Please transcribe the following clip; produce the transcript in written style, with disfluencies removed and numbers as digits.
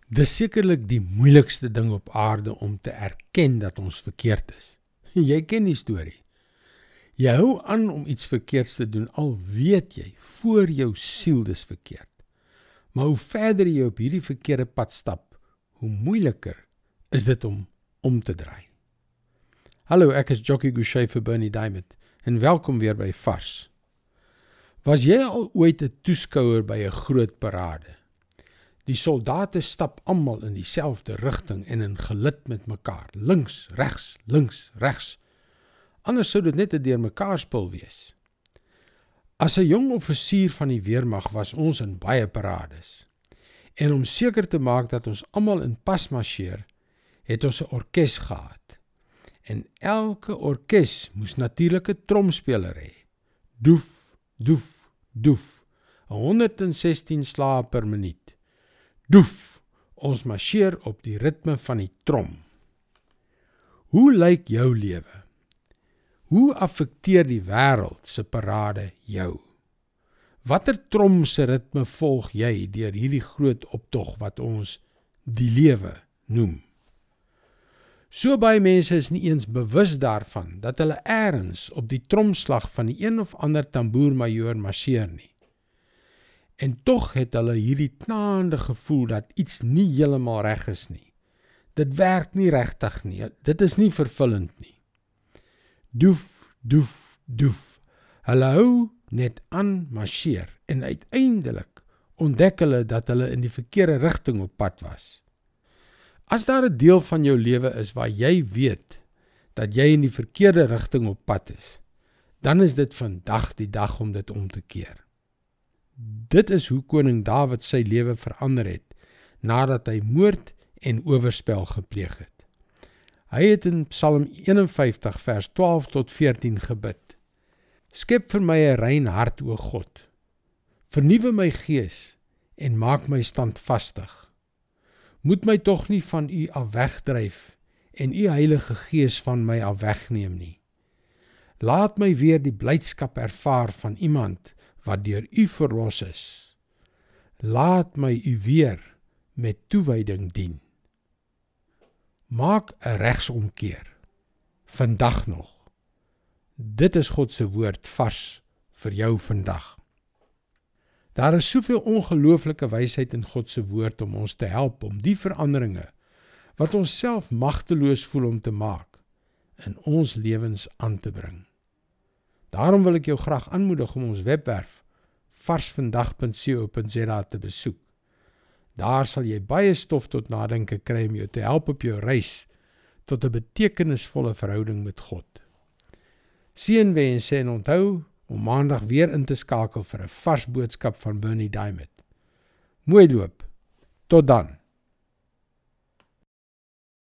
Dis sekerlik die moeilikste ding op aarde om te erken dat ons verkeerd is. Jy ken die storie. Jy hou aan om iets verkeerds te doen, al weet jy voor jou siel dis verkeerd. Maar hoe verder jy op hierdie verkeerde pad stap, hoe moeiliker is dit om te draai. Hallo, ek is Jockey Gouchee vir Bernie Diamond en welkom weer by Vars. Was jy al ooit 'n toeskouer by 'n groot parade? Die soldate stap almal in dieselfde rigting en in gelid met mekaar, links, regs. Anders sou dit net 'n deurmekaarspel wees. As 'n jong offisier van die weermag was ons in baie parades. En om seker te maak dat ons almal in pas marcheer, het ons 'n orkes gehad. En elke orkes moes natuurlik 'n tromspeler hê. Doef, doef, doef. 116 slae per minuut. Doef, ons marcheer op die ritme van die trom. Hoe lyk jou lewe? Hoe affekteer die wêreld se parade jou? Watter trom se ritme volg jy deur hierdie groot optog wat ons die lewe noem? So baie mense is nie eens bewus daarvan dat hulle eers op die tromslag van die een of ander tamboermajoor marcheer nie. En tog het hulle hierdie knaande gevoel dat iets nie heeltemal reg is nie. Dit werk nie regtig nie, dit is nie vervullend nie. Doef, doef, doef. Hulle hou net aan marcheer en uiteindelik ontdek hulle dat hulle in die verkeerde rigting op pad was. As daar 'n deel van jou lewe is waar jy weet dat jy in die verkeerde rigting op pad is, dan is dit vandag die dag om dit om te keer. Dit is hoe koning Dawid sy lewe verander het, nadat hy moord en oorspel gepleeg het. Hy het in Psalm 51 vers 12 tot 14 gebid. Skep vir my 'n rein hart, o God. Vernuwe my gees en maak my standvastig. Moet my tog nie van u af wegdryf en u Heilige Gees van my af wegneem nie. Laat my weer die blydskap ervaar van iemand wat deur u verlos is. Laat my u weer met toewyding dien. Maak 'n regsomkeer, vandag nog. Dit is God se woord vars vir jou vandag. Daar is soveel ongelooflike wysheid in God se woord om ons te help om die veranderinge, wat ons self magteloos voel om te maak, in ons lewens aan te bring. Daarom wil ek jou graag aanmoedig om ons webwerf varsvandag.co.za te besoek. Daar sal jy baie stof tot nadenke kry om jou te help op jou reis tot 'n betekenisvolle verhouding met God. Seënwense en onthou om maandag weer in te skakel vir 'n vars boodskap van Bernie Diamond. Mooi loop. Tot dan.